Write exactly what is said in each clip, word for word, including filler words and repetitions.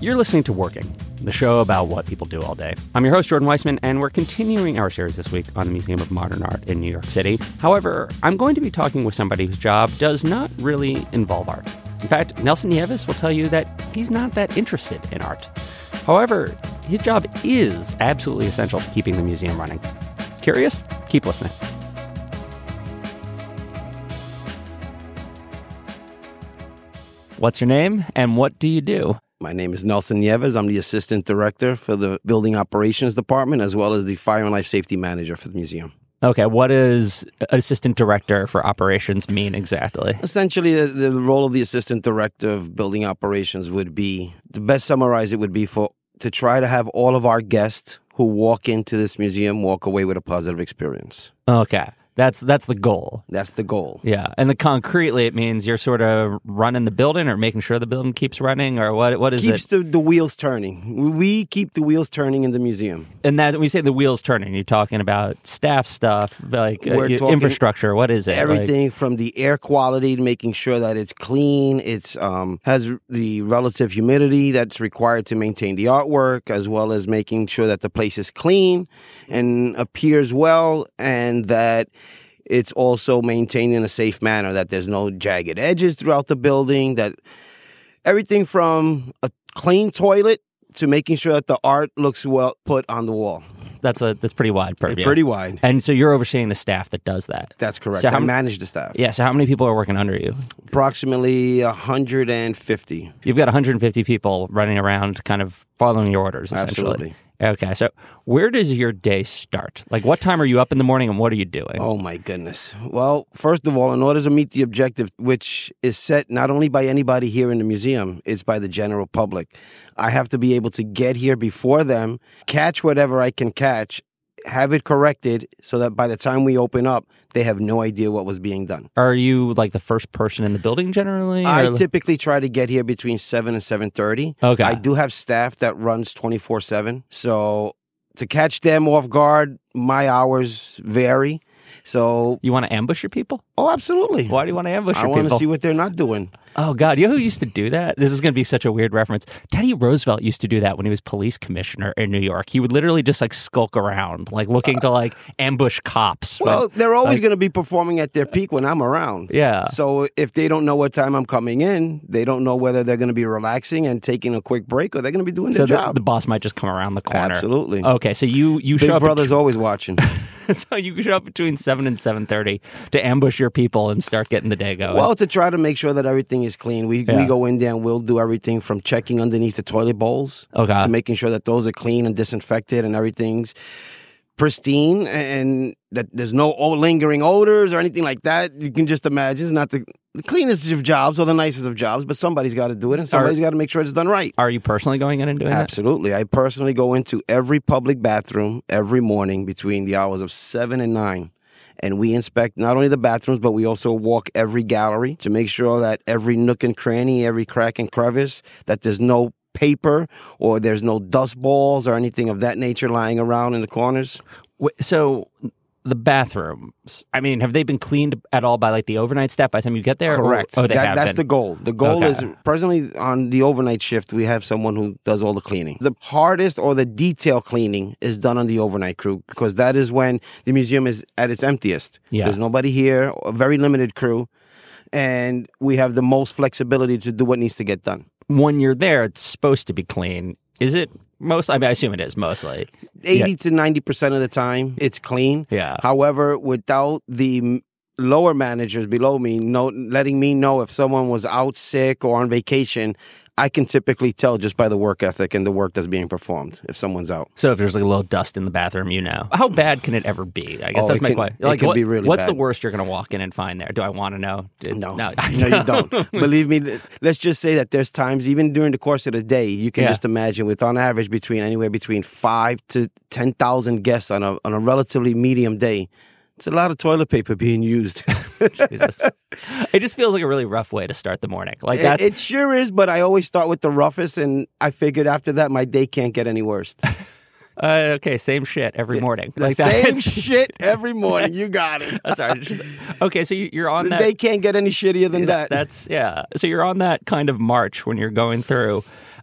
You're listening to Working, the show about what people do all day. I'm your host, Jordan Weissman, and we're continuing our series this week on the Museum of Modern Art in New York City. However, I'm going to be talking with somebody whose job does not really involve art. In fact, Nelson Nieves will tell you that he's not that interested in art. However, his job is absolutely essential to keeping the museum running. Curious? Keep listening. What's your name and what do you do? My name is Nelson Nieves. I'm the Assistant Director for the Building Operations Department, as well as the Fire and Life Safety Manager for the museum. Okay, what does Assistant Director for Operations mean exactly? Essentially, the, the role of the Assistant Director of Building Operations would be, the best summarize it would be for to try to have all of our guests who walk into this museum walk away with a positive experience. Okay. That's that's the goal. That's the goal. Yeah. And the concretely, it means you're sort of running the building or making sure the building keeps running, or what? What is Keeps it? the, the wheels turning. We keep the wheels turning in the museum. And that when we say the wheels turning, you're talking about staff stuff, like uh, We're talking infrastructure. What is it? Everything like, from the air quality to making sure that it's clean, it's um, has the relative humidity that's required to maintain the artwork, as well as making sure that the place is clean and appears well, and that it's also maintained in a safe manner, that there's no jagged edges throughout the building, that everything from a clean toilet to making sure that the art looks well put on the wall. That's a that's pretty wide purview. Pretty wide. And so you're overseeing the staff that does that. That's correct. So how I m- manage the staff. Yeah, so how many people are working under you? Approximately one hundred fifty. You've got one hundred fifty people running around kind of following your orders, essentially. Absolutely. Okay, so where does your day start? Like, what time are you up in the morning and what are you doing? Oh, my goodness. Well, first of all, in order to meet the objective, which is set not only by anybody here in the museum, it's by the general public, I have to be able to get here before them, catch whatever I can catch, have it corrected so that by the time we open up, they have no idea what was being done. Are you like the first person in the building generally? I or... typically try to get here between seven and seven thirty. Okay. I do have staff that runs twenty-four seven. So to catch them off guard, my hours vary. So you want to ambush your people? Oh, absolutely. Why do you want to ambush I your want people? to see what they're not doing. Oh, God. You know who used to do that? This is going to be such a weird reference. Teddy Roosevelt used to do that when he was police commissioner in New York. He would literally just like skulk around, like looking to like ambush cops. Well, when, they're always like, going to be performing at their peak when I'm around. Yeah. So if they don't know what time I'm coming in, they don't know whether they're going to be relaxing and taking a quick break or they're going to be doing so their the, job. the boss might just come around the corner. Absolutely. Okay, so you, you Big show up... Brother's at, always watching. So you show up between seven and seven thirty to ambush your people and start getting the day going. Well, to try to make sure that everything is clean. We Yeah. we go in there and we'll do everything from checking underneath the toilet bowls Okay. to making sure that those are clean and disinfected and everything's pristine and that there's no lingering odors or anything like that. You can just imagine it's not the, the cleanest of jobs or the nicest of jobs, but somebody's got to do it and somebody's got to make sure it's done right. Are you personally going in and doing Absolutely. I personally go into every public bathroom every morning between the hours of seven and nine. And we inspect not only the bathrooms, but we also walk every gallery to make sure that every nook and cranny, every crack and crevice, that there's no paper or there's no dust balls or anything of that nature lying around in the corners. that? So the bathrooms, I mean, have they been cleaned at all by like the overnight staff by the time you get there? Correct. Or, oh, they that, have that's been. the goal. The goal Okay. is presently on the overnight shift, we have someone who does all the cleaning. The hardest or the detail cleaning is done on the overnight crew because that is when the museum is at its emptiest. Yeah. There's nobody here, a very limited crew, and we have the most flexibility to do what needs to get done. When you're there, it's supposed to be clean. Is it most? I mean, I assume it is mostly. eighty Yeah. to ninety percent of the time, it's clean. Yeah. However, without the m- lower managers below me know, letting me know if someone was out sick or on vacation, I can typically tell just by the work ethic and the work that's being performed if someone's out. So if there's like a little dust in the bathroom, you know. How bad can it ever be? I guess Oh, that's it my can- question. it Like, can what- be really what's bad. the worst you're going to walk in and find there? Do I want to know? It's- No, no, no, you don't. Believe me, th- let's just say that there's times, even during the course of the day, you can Yeah. just imagine with on average between anywhere between five to ten thousand guests on a on a relatively medium day. It's a lot of toilet paper being used. Jesus. It just feels like a really rough way to start the morning. Like It, that's it sure is, but I always start with the roughest, and I figured after that my day can't get any worse. uh, okay, same shit every morning. The Like same that's- shit every morning. You got it. Uh, Sorry. just- okay, so you- you're on The that. day can't get any shittier than that. That's yeah. So you're on that kind of march when you're going through.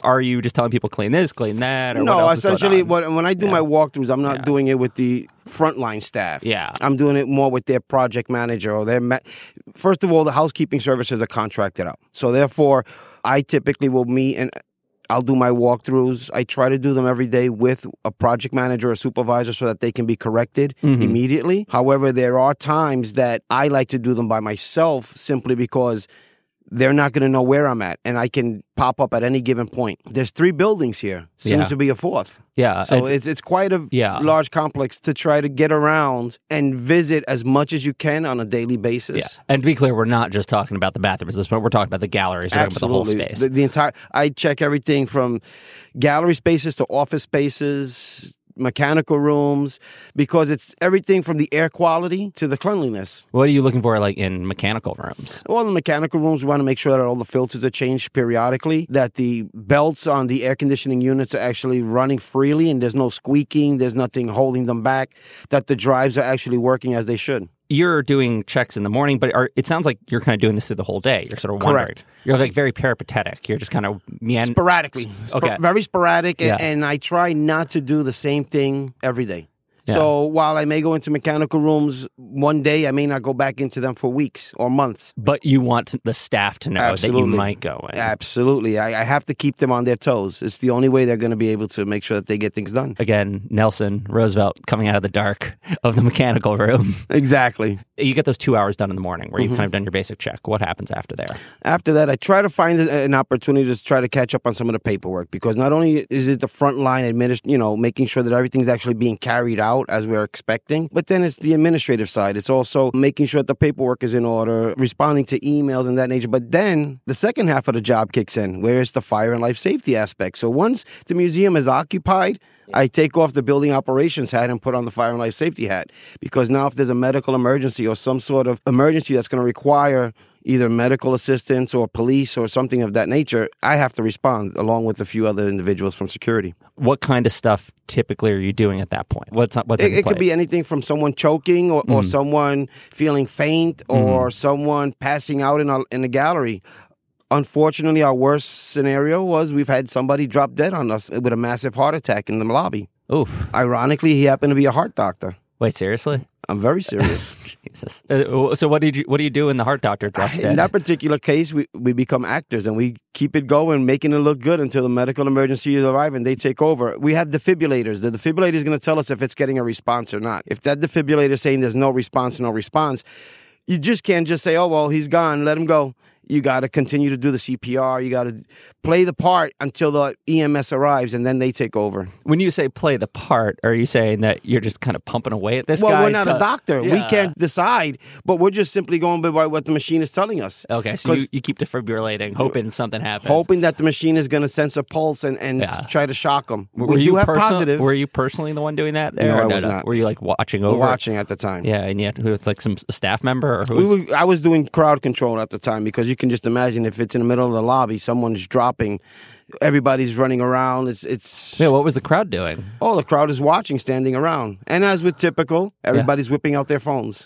Are you just telling people clean this, clean that? Or no, what else essentially, is going on? when, when I do Yeah. my walkthroughs, I'm not Yeah. doing it with the frontline staff. Yeah. I'm doing it more with their project manager or their. Ma- First of all, the housekeeping services are contracted out. So therefore, I typically will meet and I'll do my walkthroughs. I try to do them every day with a project manager or supervisor so that they can be corrected Mhm. immediately. However, there are times that I like to do them by myself simply because they're not going to know where I'm at, and I can pop up at any given point. There's three buildings here, soon Yeah. to be a fourth. Yeah. So it's- it's it's quite a Yeah. large complex to try to get around and visit as much as you can on a daily basis. Yeah. And to be clear, we're not just talking about the bathrooms at this point. We're talking about the galleries. We're Absolutely. talking about the whole space. The, the entire I check everything from gallery spaces to office spaces, mechanical rooms, because it's everything from the air quality to the cleanliness. What are you looking for, like, in mechanical rooms? Well, in the mechanical rooms, we want to make sure that all the filters are changed periodically, that the belts on the air conditioning units are actually running freely and there's no squeaking, there's nothing holding them back, that the drives are actually working as they should. You're doing checks in the morning, but are, it sounds like you're kind of doing this through the whole day. You're sort of wondering. Correct. You're like very peripatetic. You're just kind of meandering. Sporadically. Sp- Okay. Very sporadic, and, Yeah. and I try not to do the same thing every day. Yeah. So while I may go into mechanical rooms one day, I may not go back into them for weeks or months. But you want the staff to know that Absolutely. you might go in. Absolutely. I, I have to keep them on their toes. It's the only way they're going to be able to make sure that they get things done. Again, Nelson Roosevelt coming out of the dark of the mechanical room. Exactly. You get those two hours done in the morning where you've Mm-hmm. kind of done your basic check. What happens after there? After that, I try to find a- an opportunity to try to catch up on some of the paperwork, because not only is it the frontline administ- you know, making sure that everything's actually being carried out as we're expecting, but then it's the administrative side. It's also making sure that the paperwork is in order, responding to emails and that nature. But then the second half of the job kicks in, where it's the fire and life safety aspect. So once the museum is occupied, I take off the building operations hat and put on the fire and life safety hat, because now if there's a medical emergency or some sort of emergency that's going to require either medical assistance or police or something of that nature, I have to respond along with a few other individuals from security. What kind of stuff typically are you doing at that point? What's what's It, on your it could plate? be anything from someone choking or, or Mhm. someone feeling faint or someone passing out in a, in a gallery. Unfortunately, our worst scenario was we've had somebody drop dead on us with a massive heart attack in the lobby. Oof. Ironically, he happened to be a heart doctor. Wait, seriously? I'm very serious. Jesus. Uh, so what did you what do you do when the heart doctor drops In dead? that particular case, we, we become actors and we keep it going, making it look good until the medical emergency arrives and they take over. We have defibrillators. The defibrillator is going to tell us if it's getting a response or not. If that defibrillator is saying there's no response, no response, you just can't just say, oh, well, he's gone, let him go. You got to continue to do the C P R. You got to play the part until the E M S arrives, and then they take over. When you say play the part, are you saying that you're just kind of pumping away at this Well, guy? we're not to- a doctor. We Yeah. can't decide, but we're just simply going by what the machine is telling us. Okay, so 'Cause- you, you keep defibrillating, hoping something happens. Hoping that the machine is going to sense a pulse and, and Yeah. try to shock them. Were we you do have perso- positive. Were you personally the one doing that? There? No, Or I was not. Were you like watching over? watching at the time. Yeah, and yet who was like some staff member or who We was? were, I was doing crowd control at the time, because you can just imagine if it's in the middle of the lobby, someone's dropping, everybody's running around. It's it's Yeah, what was the crowd doing? oh, the crowd is watching, standing around, and as with typical, everybody's whipping out their phones.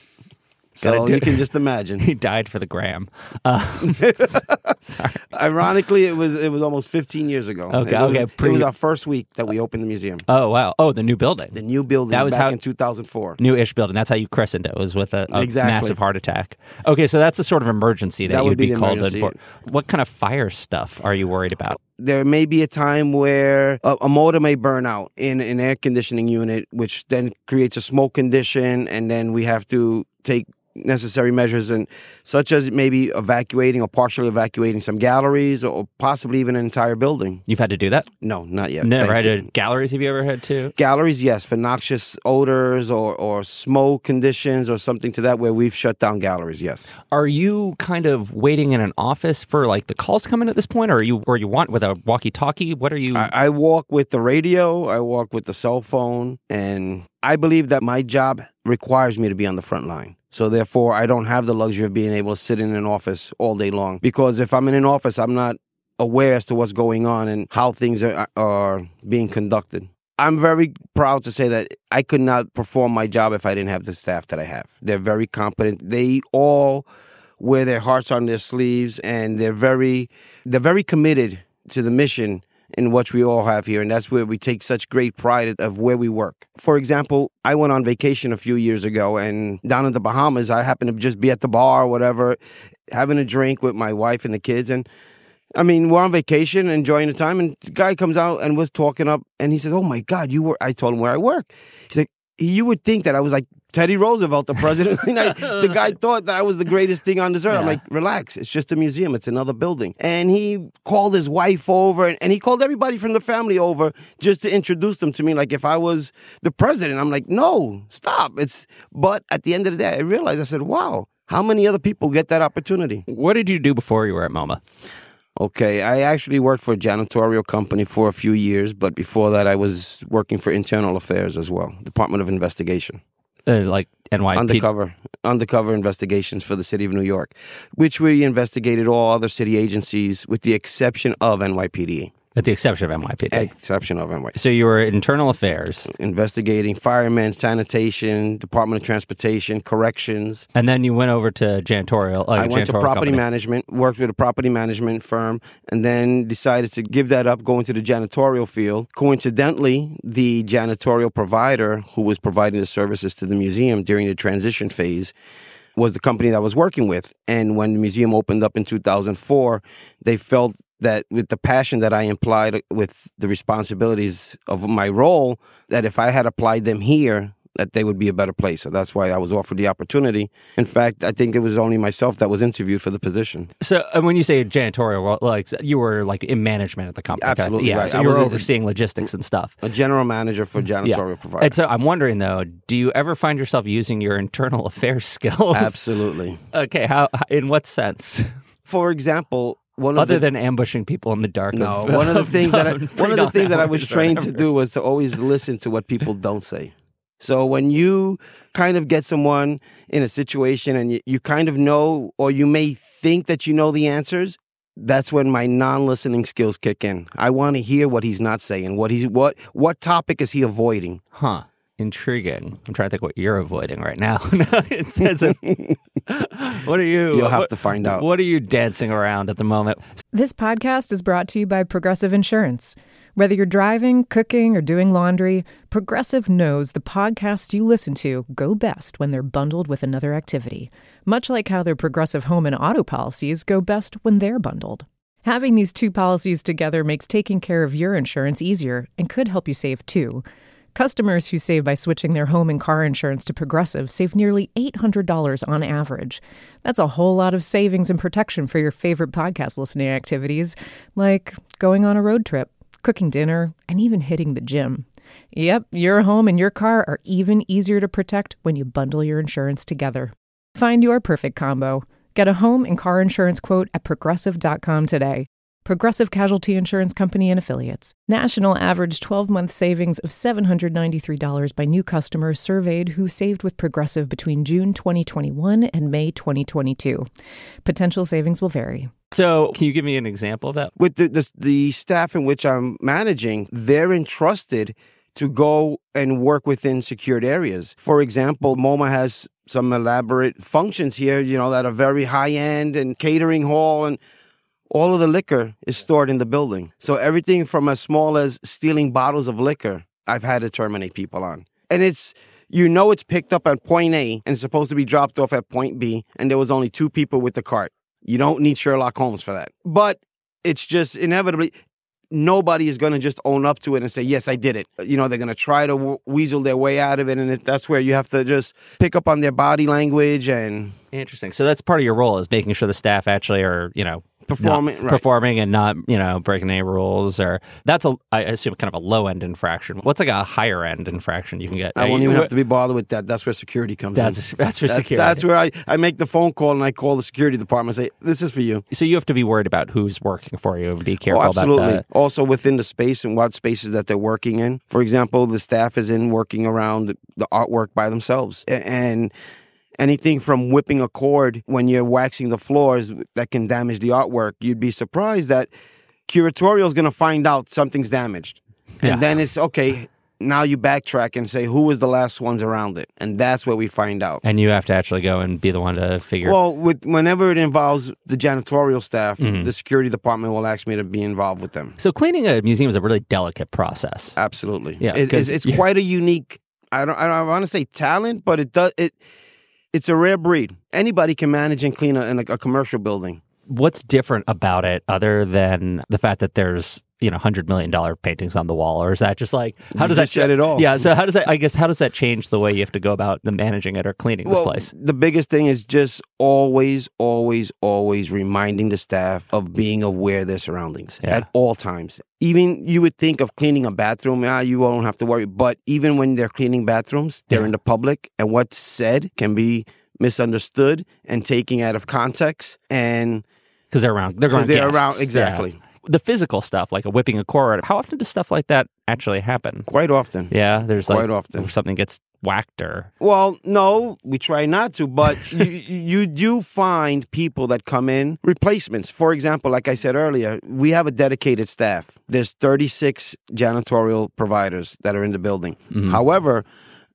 So Gotta do- you can just imagine. He died for the gram. Uh, sorry. Ironically, it was it was almost fifteen years ago. Okay, it was, okay, It pre- was our first week that we opened the museum. Oh wow! Oh, the new building, The new building That was back how- in two thousand four. new-ish building. That's how you christened it. Was with a, a Exactly. massive heart attack. Okay, so that's the sort of emergency that, That you would would be, be the called emergency. in for. What kind of fire stuff are you worried about? There may be a time where a, a motor may burn out in an air conditioning unit, which then creates a smoke condition, and then we have to take necessary measures, and such as maybe evacuating or partially evacuating some galleries or possibly even an entire building. You've had to do that? No, not yet. Never Thank had you. to. Galleries? Have you ever had to? Galleries, yes, for noxious odors or, or smoke conditions or something to that, where we've shut down galleries, yes. Are you kind of waiting in an office for like the calls to come in at this point, or are you where you want with a walkie-talkie? What are you? I, I walk with the radio, I walk with the cell phone, and I believe that my job requires me to be on the front line. So therefore, I don't have the luxury of being able to sit in an office all day long. Because if I'm in an office, I'm not aware as to what's going on and how things are, are being conducted. I'm very proud to say that I could not perform my job if I didn't have the staff that I have. They're very competent. They all wear their hearts on their sleeves, and they're very, they're very committed to the mission in which we all have here, and that's where we take such great pride of where we work. For example, I went on vacation a few years ago, and down in the Bahamas, I happened to just be at the bar or whatever, having a drink with my wife and the kids, and I mean, we're on vacation, enjoying the time, and the guy comes out and was talking up, and he says, "Oh my God, you were," I told him where I work. He's like, you would think that I was like Teddy Roosevelt, the president. And I, the guy thought that I was the greatest thing on this earth. Yeah. I'm like, relax, it's just a museum, it's another building. And he called his wife over, and, and he called everybody from the family over just to introduce them to me, like if I was the president. I'm like, no, stop. It's. But at the end of the day, I realized, I said, wow, how many other people get that opportunity? What did you do before you were at MoMA? Okay, I actually worked for a janitorial company for a few years, but before that I was working for Internal Affairs as well, Department of Investigation. Uh, like N Y P D? Undercover, undercover investigations for the city of New York, which we investigated all other city agencies with the exception of N Y P D. At the exception of N Y P D. Exception of N Y P D. So you were Internal Affairs. Investigating firemen, sanitation, Department of Transportation, corrections. And then you went over to janitorial. Uh, I went janitorial to property company. management, worked with a property management firm, and then decided to give that up, go into the janitorial field. Coincidentally, the janitorial provider who was providing the services to the museum during the transition phase was the company that I was working with. And when the museum opened up in two thousand four, they felt that with the passion that I implied with the responsibilities of my role, that if I had applied them here, that they would be a better place. So that's why I was offered the opportunity. In fact, I think it was only myself that was interviewed for the position. So uh, when you say janitorial, like you were like in management at the company. Absolutely, okay? Yeah, right. So I you were was overseeing a, logistics and stuff. A general manager for janitorial yeah. provider. And so I'm wondering though, do you ever find yourself using your internal affairs skills? Absolutely. Okay, how? In what sense? For example, One of Other the, than ambushing people in the dark. No, of, one of the things that I, one of the things that I was trained whatever. to do was to always listen to what people don't say. So when you kind of get someone in a situation and you, you kind of know, or you may think that you know the answers, that's when my non-listening skills kick in. I want to hear what he's not saying. What he's what what topic is he avoiding? Huh. Intriguing. I'm trying to think what you're avoiding right now. It says, what are you? You'll have what, to find out. What are you dancing around at the moment? This podcast is brought to you by Progressive Insurance. Whether you're driving, cooking, or doing laundry, Progressive knows the podcasts you listen to go best when they're bundled with another activity, much like how their Progressive home and auto policies go best when they're bundled. Having these two policies together makes taking care of your insurance easier and could help you save too. Customers who save by switching their home and car insurance to Progressive save nearly eight hundred dollars on average. That's a whole lot of savings and protection for your favorite podcast listening activities, like going on a road trip, cooking dinner, and even hitting the gym. Yep, your home and your car are even easier to protect when you bundle your insurance together. Find your perfect combo. Get a home and car insurance quote at progressive dot com today. Progressive Casualty Insurance Company and Affiliates. National average twelve-month savings of seven hundred ninety-three dollars by new customers surveyed who saved with Progressive between June twenty twenty-one and May twenty twenty-two. Potential savings will vary. So can you give me an example of that? With the, the, the staff in which I'm managing, they're entrusted to go and work within secured areas. For example, MoMA has some elaborate functions here, you know, that are very high-end, and catering hall, and all of the liquor is stored in the building. So everything from as small as stealing bottles of liquor, I've had to terminate people on. And it's, you know, it's picked up at point A and supposed to be dropped off at point B, and there was only two people with the cart. You don't need Sherlock Holmes for that. But it's just inevitably, nobody is going to just own up to it and say, yes, I did it. You know, they're going to try to w- weasel their way out of it, and it, that's where you have to just pick up on their body language. And Interesting. So that's part of your role, is making sure the staff actually are, you know, performing, not right. performing and not, you know, breaking any rules. Or that's a, I assume, kind of a low end infraction. What's like a higher end infraction you can get? I won't even have to be bothered with that. That's where security comes that's, in. That's where that's, security. That's where I, I make the phone call, and I call the security department and say, this is for you. So you have to be worried about who's working for you and be careful oh, absolutely. about that. Also within the space and what spaces that they're working in. For example, the staff is in working around the artwork by themselves. And anything from whipping a cord when you're waxing the floors that can damage the artwork, you'd be surprised that curatorial is going to find out something's damaged. And Yeah. then it's, okay, Now you backtrack and say, who was the last ones around it? And that's where we find out. And you have to actually go and be the one to figure. Well, with, whenever it involves the janitorial staff, mm-hmm. the security department will ask me to be involved with them. So cleaning a museum is a really delicate process. Absolutely. Yeah, it, it's it's yeah. quite a unique, I don't, I don't want to say talent, but it does it. It's a rare breed. Anybody can manage and clean a, in a, a commercial building. What's different about it other than the fact that there's, you know, one hundred million dollars paintings on the wall? Or is that just like, how you does just that... said it all. Yeah, so how does that, I guess, how does that change the way you have to go about the managing it or cleaning well, this place? The biggest thing is just always, always, always reminding the staff of being aware of their surroundings yeah. at all times. Even you would think of cleaning a bathroom, ah, you won't have to worry. But even when they're cleaning bathrooms, they're yeah. in the public, and what's said can be misunderstood and taken out of context. And because they're around, they're going they're guests. around exactly. Yeah. The physical stuff, like a whipping a cord, how often does stuff like that actually happen? Quite often. Yeah, there's Quite like often. Or something gets whacked or... Well, no, we try not to, but you, you do find people that come in, replacements. For example, like I said earlier, we have a dedicated staff. There's thirty-six janitorial providers that are in the building. Mm-hmm. However,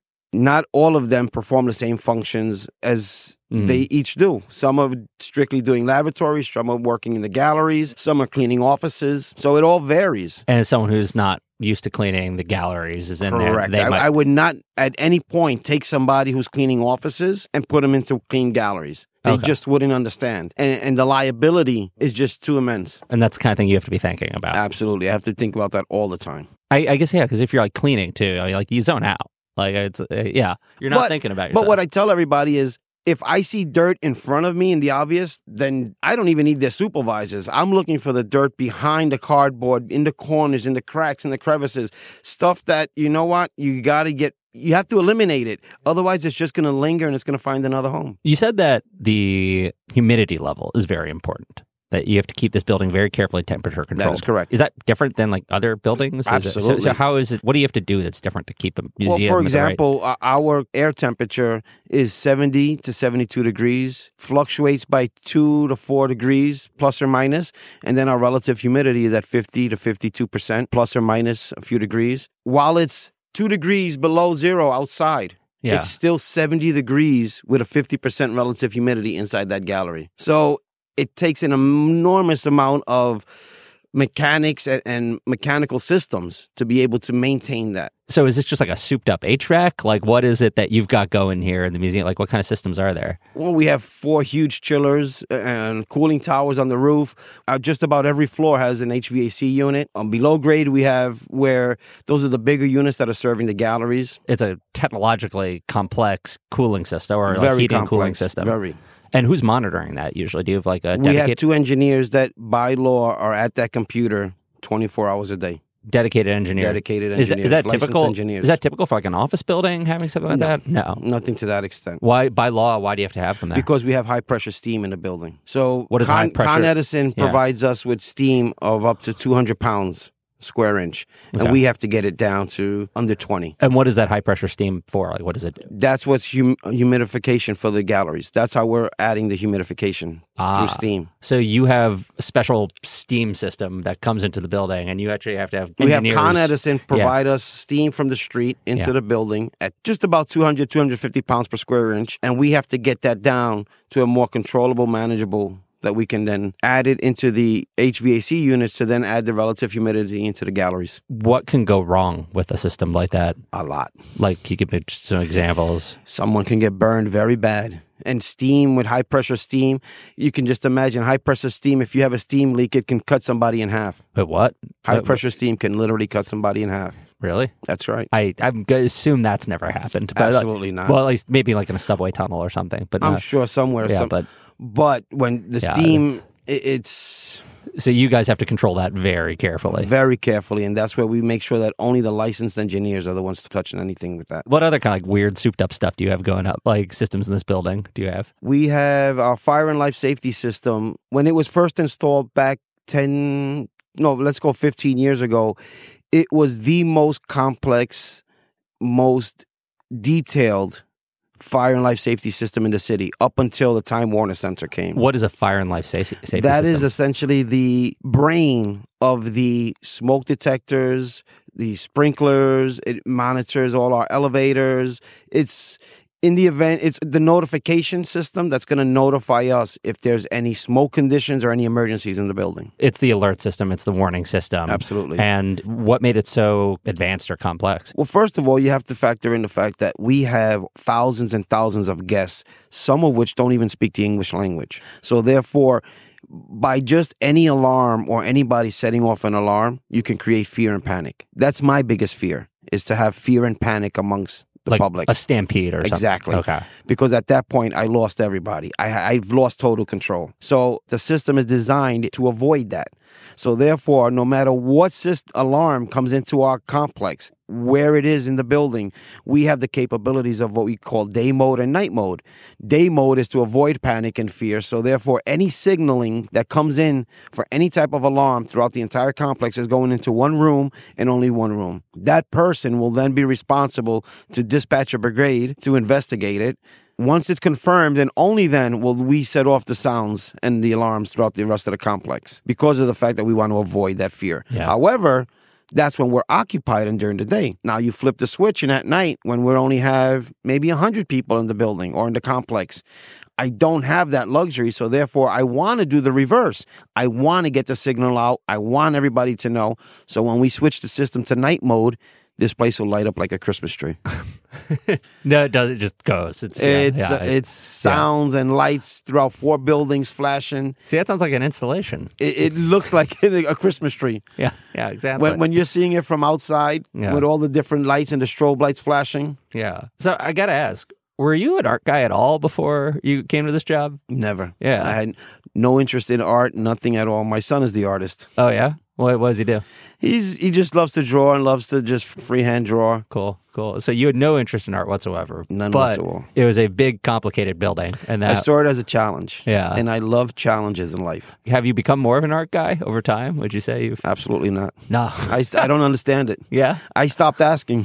not all of them perform the same functions as mm. they each do. Some are strictly doing laboratories, some are working in the galleries, some are cleaning offices. So it all varies. And as someone who's not used to cleaning the galleries is in Correct. there. They I, might... I would not at any point take somebody who's cleaning offices and put them into clean galleries. They okay. just wouldn't understand. And, and the liability is just too immense. And that's the kind of thing you have to be thinking about. Absolutely. I have to think about that all the time. I, I guess, yeah, because if you're like cleaning too, I mean, like you zone out. Like, it's, uh, yeah, you're not but, thinking about yourself. But what I tell everybody is, if I see dirt in front of me in the obvious, then I don't even need their supervisors. I'm looking for the dirt behind the cardboard, in the corners, in the cracks, in the crevices. Stuff that, you know what, you got to get, you have to eliminate it. Otherwise, it's just going to linger and it's going to find another home. You said that the humidity level is very important. That you have to keep this building very carefully temperature controlled. That is correct. Is that different than like other buildings? Absolutely. It, so, so how is it, what do you have to do that's different to keep a museum? Well, for example, right... our air temperature is seventy to seventy-two degrees, fluctuates by two to four degrees, plus or minus. And then our relative humidity is at fifty to fifty-two percent, plus or minus a few degrees. While it's two degrees below zero outside, yeah. it's still seventy degrees with a fifty percent relative humidity inside that gallery. So it takes an enormous amount of mechanics and, and mechanical systems to be able to maintain that. So is this just like a souped up H V A C? Like what is it that you've got going here in the museum? Like what kind of systems are there? Well, we have four huge chillers and cooling towers on the roof. Uh, just about every floor has an H V A C unit. Um, below grade, we have where those are the bigger units that are serving the galleries. It's a technologically complex cooling system or like Very heating complex, cooling system. Very. And who's monitoring that usually? Do you have like a dedicated... We have two engineers that by law are at that computer twenty-four hours a day. Dedicated engineers. Dedicated engineers. Is that, is that typical? Engineers. Is that typical for like an office building having something like no, that? No, nothing to that extent. Why, by law, why do you have to have them there? Because we have high pressure steam in the building. So what is Con, high pressure? Con Edison yeah. provides us with steam of up to two hundred pounds square inch, and okay. we have to get it down to under twenty. And what is that high pressure steam for? Like, what does it do? That's what's hum- humidification for the galleries. That's how we're adding the humidification ah, through steam. So you have a special steam system that comes into the building, and you actually have to have We engineers. have Con Edison provide yeah. us steam from the street into yeah. the building at just about two hundred, two hundred fifty pounds per square inch, and we have to get that down to a more controllable, manageable, that we can then add it into the H V A C units to then add the relative humidity into the galleries. What can go wrong with a system like that? A lot. Like, you give me just some examples. Someone can get burned very bad. And steam, with high pressure steam, you can just imagine high pressure steam. If you have a steam leak, it can cut somebody in half. But what? High what, pressure steam can literally cut somebody in half. Really? That's right. I, I'm going to assume that's never happened. But Absolutely like, not. Well, at least maybe like in a subway tunnel or something. But I'm not, sure somewhere. Yeah, some, but... But when the yeah, steam, it's, it, it's... So you guys have to control that very carefully. Very carefully, and that's where we make sure that only the licensed engineers are the ones touching anything with that. What other kind of like weird souped up stuff do you have going up, like systems in this building do you have? We have our fire and life safety system. When it was first installed back ten, no, let's go fifteen years ago, it was the most complex, most detailed fire and life safety system in the city up until the Time Warner Center came. What is a fire and life safety, safety that system? Is essentially the brain of the smoke detectors, the sprinklers. It monitors all our elevators. It's in the event, it's the notification system that's going to notify us if there's any smoke conditions or any emergencies in the building. It's the alert system. It's the warning system. Absolutely. And what made it so advanced or complex? Well, first of all, you have to factor in the fact that we have thousands and thousands of guests, some of which don't even speak the English language. So therefore, by just any alarm or anybody setting off an alarm, you can create fear and panic. That's my biggest fear, is to have fear and panic amongst the like public. A stampede or something. Exactly. Okay. Because at that point, I lost everybody. I, I've lost total control. So the system is designed to avoid that. So therefore, no matter what syst- alarm comes into our complex, where it is in the building, we have the capabilities of what we call day mode and night mode. Day mode is to avoid panic and fear. So therefore, any signaling that comes in for any type of alarm throughout the entire complex is going into one room and only one room. That person will then be responsible to dispatch a brigade to investigate it. Once it's confirmed, and only then will we set off the sounds and the alarms throughout the rest of the complex because of the fact that we want to avoid that fear. Yeah. However, that's when we're occupied and during the day. Now you flip the switch, and at night, when we only have maybe one hundred people in the building or in the complex, I don't have that luxury. So therefore, I want to do the reverse. I want to get the signal out. I want everybody to know. So when we switch the system to night mode, this place will light up like a Christmas tree. No, it does. It just goes. It's, It's yeah, uh, it's sounds and lights throughout four buildings flashing. See, that sounds like an installation. It, it looks like a Christmas tree. Yeah, yeah, exactly. When when you're seeing it from outside Yeah. with all the different lights and the strobe lights flashing. Yeah. So I got to ask, were you an art guy at all before you came to this job? Never. Yeah. I had no interest in art, nothing at all. My son is the artist. Oh, yeah? What, what does he do? He's He just loves to draw and loves to just freehand draw. Cool, cool. So you had no interest in art whatsoever. None but whatsoever. It was a big, complicated building. And I that, saw it as a challenge. Yeah. And I love challenges in life. have you become more of an art guy over time? Would you say you've... Absolutely not. No. I, I don't understand it. Yeah? I stopped asking.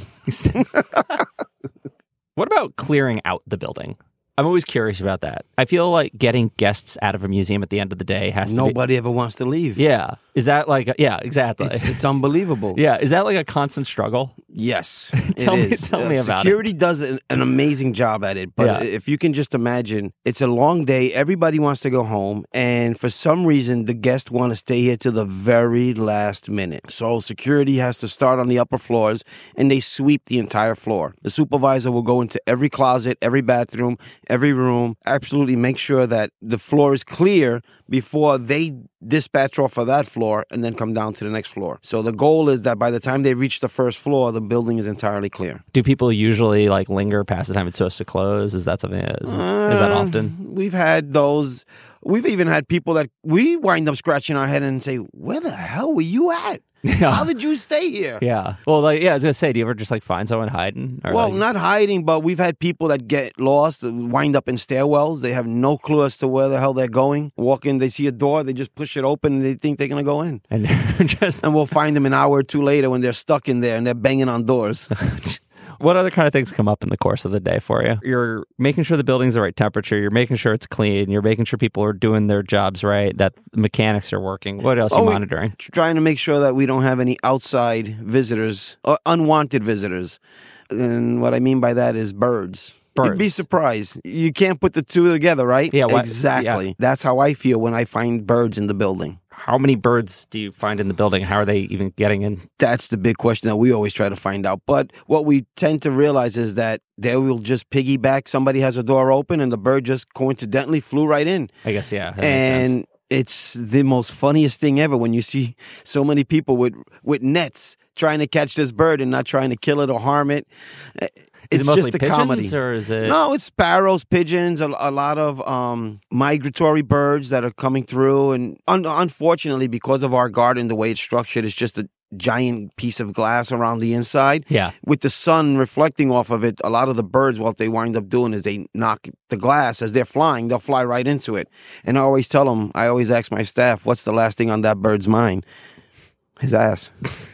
What about clearing out the building? I'm always curious about that. I feel like getting guests out of a museum at the end of the day has to be... Nobody ever wants to leave. Yeah. Is that like... A, yeah, exactly. It's, it's unbelievable. Yeah. Is that like a constant struggle? Yes, Tell it me- is. tell me about it. Security does an, an amazing job at it, but Yeah. if you can just imagine, it's a long day. Everybody wants to go home, and for some reason, the guests want to stay here to the very last minute. So security has to start on the upper floors, and they sweep the entire floor. The supervisor will go into every closet, every bathroom, every room, absolutely make sure that the floor is clear before they dispatch off of that floor and then come down to the next floor. So the goal is that by the time they reach the first floor, the building is entirely clear. Do people usually like linger past the time it's supposed to close? Is that something that is, Uh, is that often? We've had those. We've even had people that we wind up scratching our head and say, where the hell were you at? Yeah. How did you stay here? Yeah. Well, like, yeah, I was going to say, do you ever just like find someone hiding? Or, Well, like, not hiding, but we've had people that get lost, wind up in stairwells. They have no clue as to where the hell they're going. Walk in, they see a door, they just push it open, and they think they're going to go in. And just... And we'll find them an hour or two later when they're stuck in there and they're banging on doors. What other kind of things come up in the course of the day for you? You're making sure the building's the right temperature. You're making sure it's clean. You're making sure people are doing their jobs right, that the mechanics are working. What else are Oh, you we- monitoring? Trying to make sure that we don't have any outside visitors or unwanted visitors. And what I mean by that is birds. You'd be Birds. surprised. You can't put the two together, right? Yeah, why- exactly. yeah. That's how I feel when I find birds in the building. How many birds do you find in the building? How are they even getting in? That's the big question that we always try to find out. But what we tend to realize is that they will just piggyback. Somebody has a door open and the bird just coincidentally flew right in. I guess, yeah. That makes sense. And it's the most funniest thing ever when you see so many people with, with nets trying to catch this bird and not trying to kill it or harm it. Is It's it mostly just a pigeons comedy. or is it... No, it's sparrows, pigeons, a, a lot of um, migratory birds that are coming through. And un- unfortunately, because of our garden, the way it's structured, it's just a giant piece of glass around the inside. Yeah. With the sun reflecting off of it, a lot of the birds, what they wind up doing is they knock the glass as they're flying. They'll fly right into it. And I always tell them, I always ask my staff, what's the last thing on that bird's mind? His ass.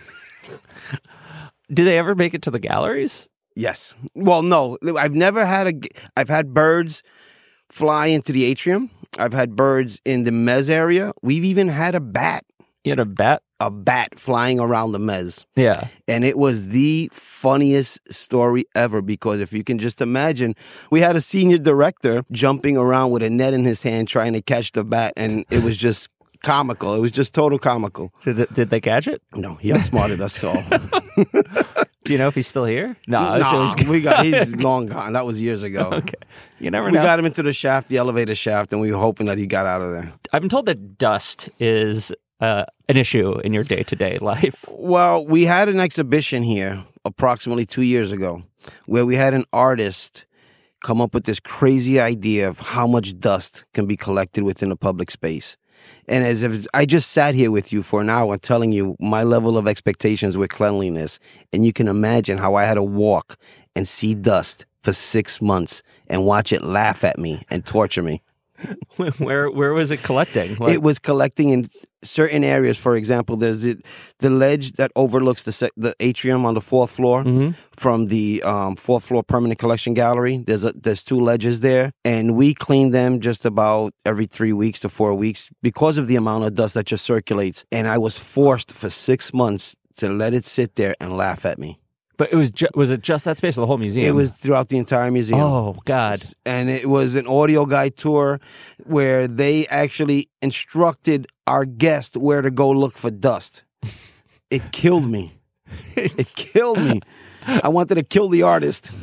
Do they ever make it to the galleries? Yes. Well, no, I've never had a. I've had birds fly into the atrium. I've had birds in the mezz area. We've even had a bat You had a bat? A bat flying around the mez. Yeah. And it was the funniest story ever because if you can just imagine, we had a senior director jumping around with a net in his hand trying to catch the bat, and it was just comical. It was just total comical. Did they, did they catch it? No, he outsmarted us all. Do you know if he's still here? No, no, so it was... we got he's long gone. That was years ago. Okay, you never we know. We got him into the shaft, the elevator shaft, and we were hoping that he got out of there. I've been told that dust is uh, an issue in your day-to-day life. Well, we had an exhibition here approximately two years ago where we had an artist come up with this crazy idea of how much dust can be collected within a public space. And as if I just sat here with you for an hour telling you my level of expectations with cleanliness, and you can imagine how I had to walk and see dust for six months and watch it laugh at me and torture me. Where where was it collecting? Like... It was collecting in certain areas. For example, there's the, the ledge that overlooks the sec- the atrium on the fourth floor mm-hmm. from the um, fourth floor permanent collection gallery. There's a, there's two ledges there, and we clean them just about every three weeks to four weeks because of the amount of dust that just circulates. And I was forced for six months to let it sit there and laugh at me. But it was ju- was it just that space or the whole museum? It was throughout the entire museum. Oh, God. And it was an audio guide tour where they actually instructed our guest where to go look for dust. It killed me. It killed me. I wanted to kill the artist.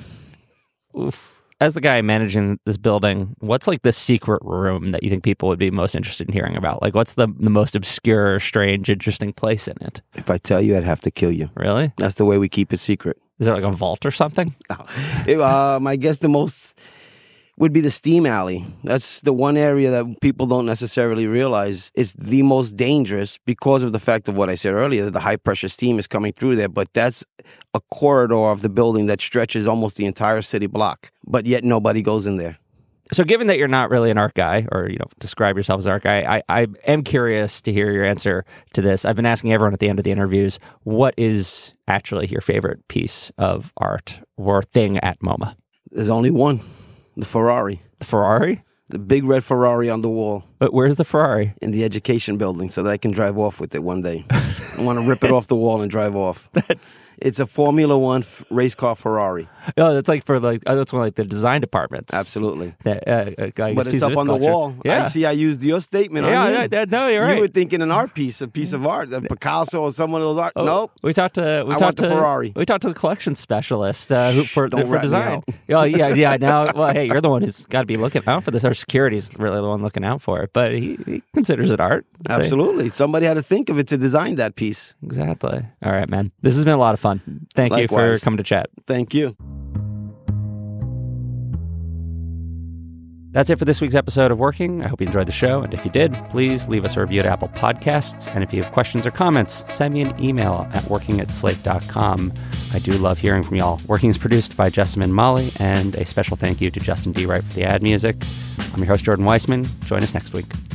Oof. As the guy managing this building, what's like the secret room that you think people would be most interested in hearing about? Like, what's the, the most obscure, strange, interesting place in it? If I tell you, I'd have to kill you. Really? That's the way we keep it secret. Is there like a vault or something? No. It, um, I guess the most would be the steam alley. That's the one area that people don't necessarily realize is the most dangerous because of the fact of what I said earlier, that the high pressure steam is coming through there. But that's a corridor of the building that stretches almost the entire city block. But yet nobody goes in there. So given that you're not really an art guy, or, you know, describe yourself as an art guy, I, I am curious to hear your answer to this. I've been asking everyone at the end of the interviews, what is actually your favorite piece of art or thing at MoMA? There's only one. The Ferrari. The Ferrari? The big red Ferrari on the wall. But where's the Ferrari? In the education building so that I can drive off with it one day. I want to rip it off the wall and drive off. That's It's a Formula One f- race car Ferrari. Oh, that's like for like, oh, that's one of like the design departments. Absolutely. That, uh, uh, guy But gets it's up on the culture. wall. Yeah. I see I used your statement Yeah, on you. yeah, yeah, no, you're right. You were thinking an art piece, a piece of art, a Picasso or someone of those art. Oh, Nope. We talked to we I talked want the to Ferrari. We talked to the collection specialist uh, who, for don't for rat me design. out. Oh yeah, yeah. Now, well, hey, you're the one who's got to be looking out for this. Our security's really the one looking out for it, but he, he considers it art. So, Absolutely. Somebody had to think of it to design that piece. exactly. All right, man. This has been a lot of fun. Thank you Likewise. for coming to chat. Thank you. That's it for this week's episode of Working. I hope you enjoyed the show. And if you did, please leave us a review at Apple Podcasts. And if you have questions or comments, send me an email at working at slate dot com. I do love hearing from y'all. Working is produced by Jessamine Molly, and a special thank you to Justin D. Wright for the ad music. I'm your host, Jordan Weissman. Join us next week.